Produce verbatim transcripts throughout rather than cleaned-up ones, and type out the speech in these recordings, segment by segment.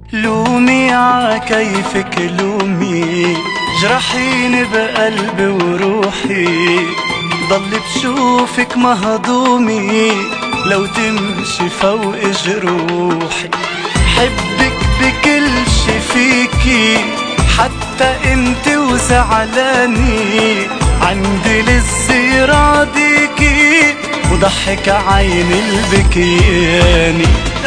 لومي عكيفك لومي، جرحيني بقلبي وروحي، ضل بشوفك مهضومي لو تمشي فوق جروحي. حبك بكل شي فيكي حتى انت وزعلاني، عندي لسه راضيكي وضحك عين البكياني.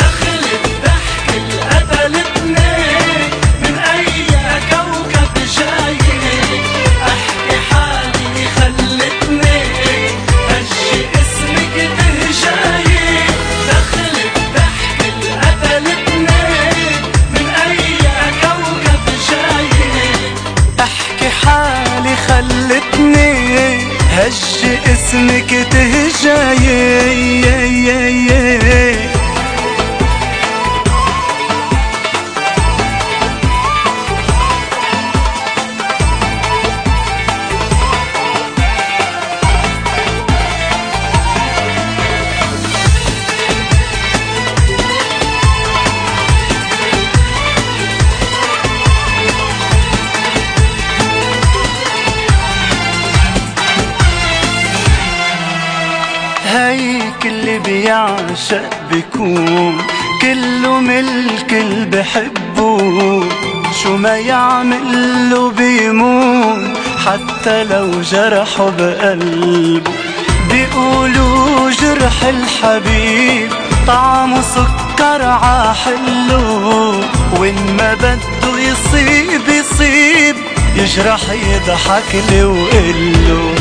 خلتني هج اسمك تهجاي. هيك اللي بيعشق بيكون كله ملك اللي بحبه، شو ما يعمله بيمون حتى لو جرحه بقلبه. بيقولوا جرح الحبيب طعمه سكر عحلو، وين ما بده يصيب يصيب يجرح يضحك لي وقله.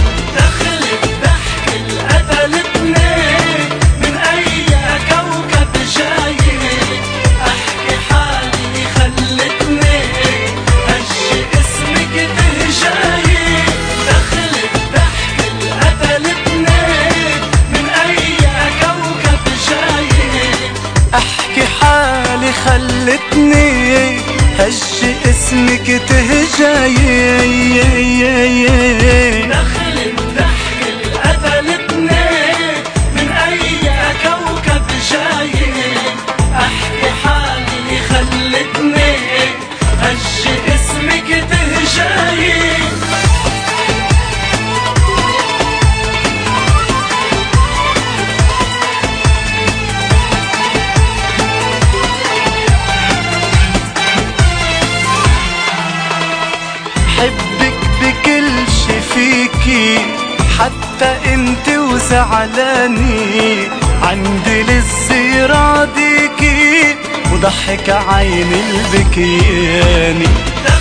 خلتني هج اسمك تهجاي. دخل الضحك اللي قتلتني من اي كوكب جاي، احكي حالي خلتني هج اسمك تهجاي. حبك بكل شي فيكي حتى انت وزعلاني، عندي لسه راضيكي وضحك عين البكياني.